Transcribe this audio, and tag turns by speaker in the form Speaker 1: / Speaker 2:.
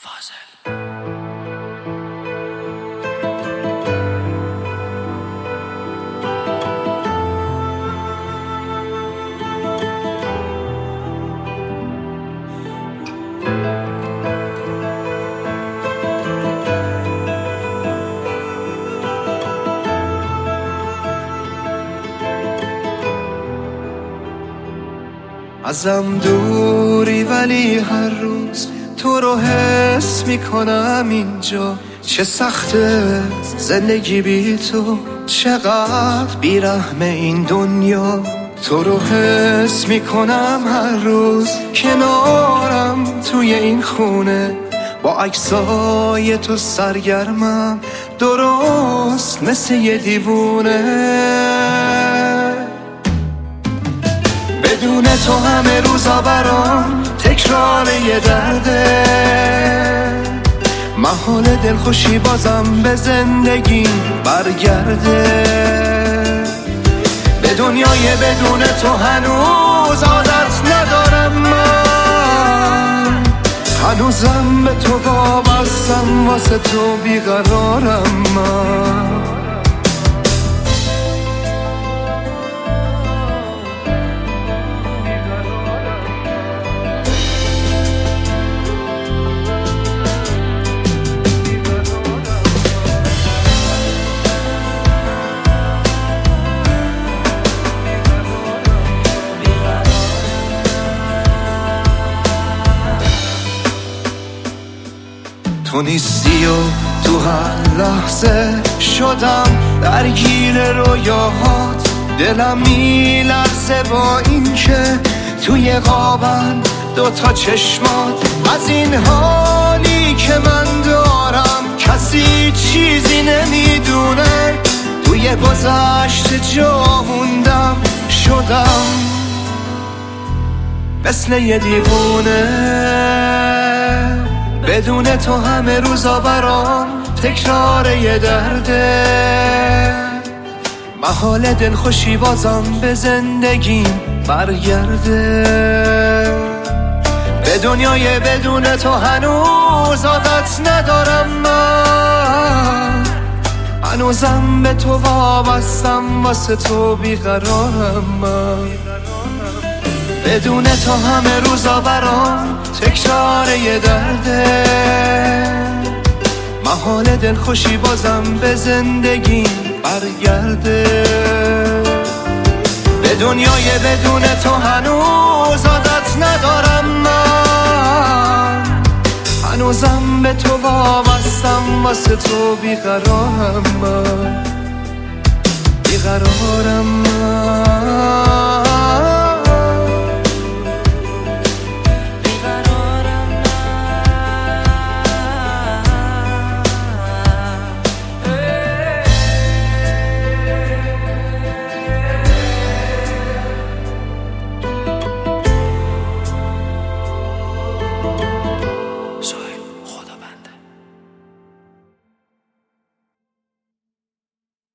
Speaker 1: ازم دوری ولی هر روز تو رو حس میکنم اینجا. چه سخته زندگی بی تو، چقدر بیرحم این دنیا. تو رو حس میکنم هر روز کنارم توی این خونه، با عکسای تو سرگرمم درست مثل یه دیوونه. بدون تو همه روزا برام تکرار یه درده. محال دلخوشی بازم به زندگی برگرده. به دنیای بدون تو هنوز عادت ندارم من. هنوزم به تو وابستم، واسه تو بیقرارم من. تو نیستی و تو هر لحظه شدم درگیر رویاهات. دلم میلرزه با این که توی قابن دوتا چشمات. از این حالی که من دارم کسی چیزی نمیدونه. توی گذشته جا موندم، شدم مثل یه دیوونه. بدون تو همه روزا برام تکرار یه درده. محال دلخوشی بازم به زندگیم برگرده. به دنیای بدون تو هنوز عادت ندارم من. هنوزم به تو وابستم، واسه تو بیقرارم من. بدون تو همه روزا برام تکرار یه درده. محال دلخوشی بازم به زندگی برگرده. به دنیای بدون تو هنوز عادت ندارم من. هنوزم به تو وابستم، واسه تو بیقرارم من. بیقرارم من.